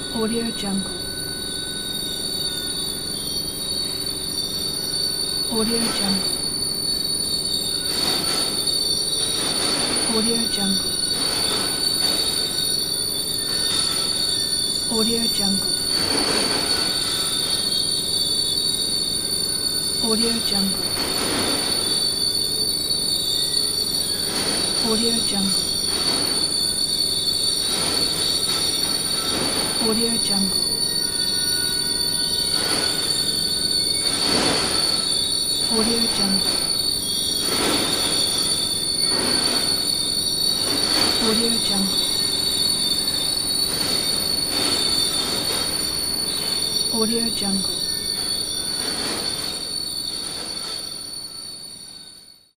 Audio Jungle. Audio Jungle. Audio Jungle. Audio Jungle. Audio Jungle. Audio Jungle. Audio Jungle. Audio Jungle. Audio Jungle. Audio Jungle.